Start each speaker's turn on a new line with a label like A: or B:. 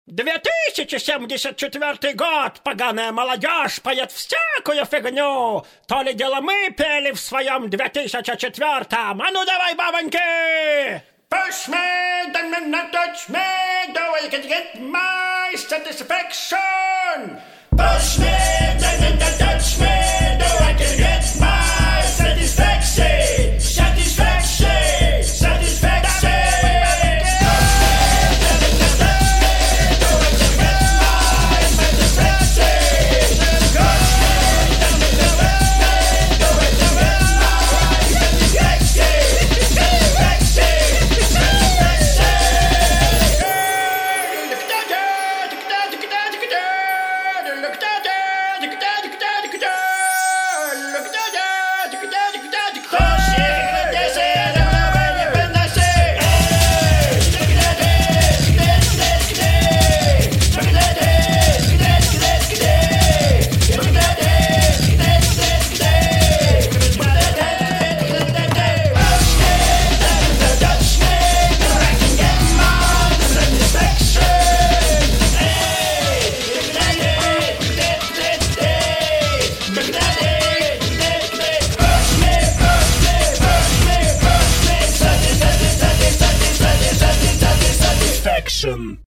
A: 2074 год, поганая молодежь поет всякую фигню. То ли дело мы пели в своем 2004-м. А ну давай, бабоньки! Push me, then not touch me, though I can get my satisfaction. Push me.